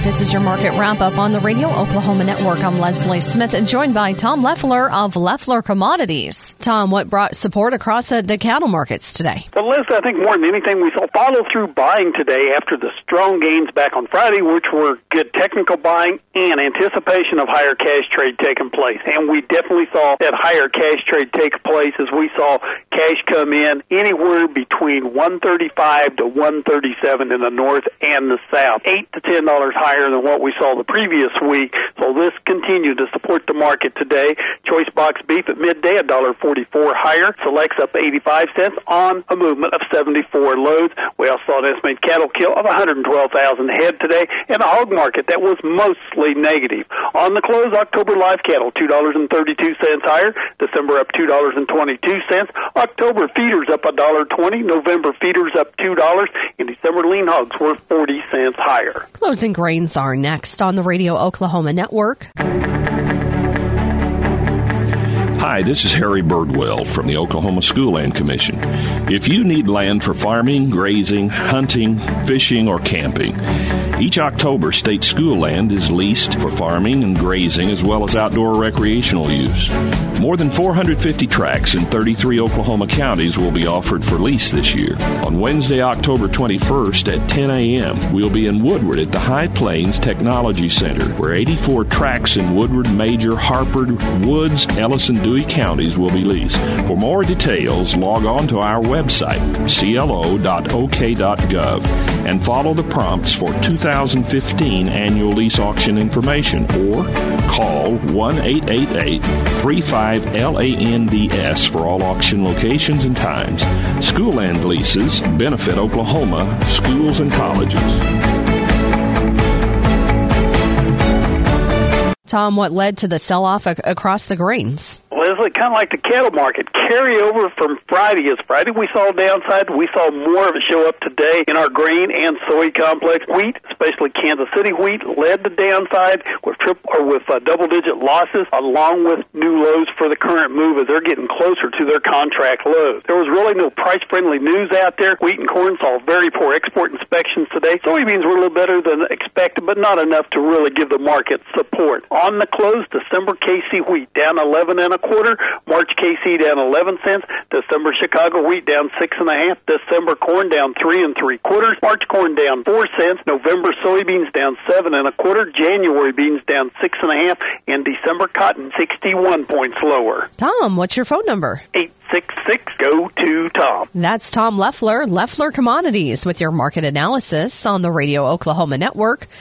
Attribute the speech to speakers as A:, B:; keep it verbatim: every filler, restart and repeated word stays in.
A: This is your market wrap-up on the Radio Oklahoma Network. I'm Leslie Smith, and joined by Tom Leffler of Leffler Commodities. Tom, what brought support across the, the cattle markets today?
B: Well, Leslie, I think more than anything, we saw follow-through buying today after the strong gains back on Friday, which were good technical buying and anticipation of higher cash trade taking place. And we definitely saw that higher cash trade take place as we saw cash come in anywhere between one thirty-five to one thirty-seven in the north and the south, eight to ten dollars higher than what we saw the previous week. So this continued to support the market today. Choice box beef at midday, one dollar forty-four higher. Selects up eighty-five cents on a movement of seventy-four loads. We also saw an estimated cattle kill of one hundred twelve thousand head today, and a hog market that was mostly negative. On the close, October live cattle, two dollars and thirty-two cents higher. December up two dollars and twenty-two cents. October feeders up one dollar twenty. November feeders up two dollars. And December lean hogs were forty cents higher.
A: Closing grains are next on the Radio Oklahoma Network.
C: Hi, this is Harry Birdwell from the Oklahoma School Land Commission. If you need land for farming, grazing, hunting, fishing, or camping, each October, state school land is leased for farming and grazing as well as outdoor recreational use. More than four hundred fifty tracts in thirty-three Oklahoma counties will be offered for lease this year. On Wednesday, October twenty-first at ten a.m., we'll be in Woodward at the High Plains Technology Center, where eighty-four tracts in Woodward, Major, Harper, Woods, Ellis, and Dewey counties will be leased. For more details, log on to our website, c l o dot o k dot gov, and follow the prompts for two thousand fifteen annual lease auction information, or call one eight eight eight, three five, L A N D S for all auction locations and times. School land leases benefit Oklahoma schools and colleges.
A: Tom, what led to the sell-off ac- across the grains?
B: Leslie, kind of like the cattle market, carryover from Friday. As Friday we saw downside, we saw more of it show up today in our grain and soy complex. Wheat, especially Kansas City wheat, led the downside with triple or with uh, double-digit losses, along with new lows for the current move as they're getting closer to their contract lows. There was really no price-friendly news out there. Wheat and corn saw very poor export inspections today. Soybeans were a little better than expected, but not enough to really give the market support. On the close, December K C wheat down eleven and a quarter. March K C down eleven cents. December Chicago wheat down six and a half. December corn down three and three quarters. March corn down four cents. November soybeans down seven and a quarter. January beans down six and a half. And December cotton sixty-one points lower.
A: Tom, what's your phone number?
B: Eight six six go to Tom.
A: That's Tom Leffler, Leffler Commodities, with your market analysis on the Radio Oklahoma Network.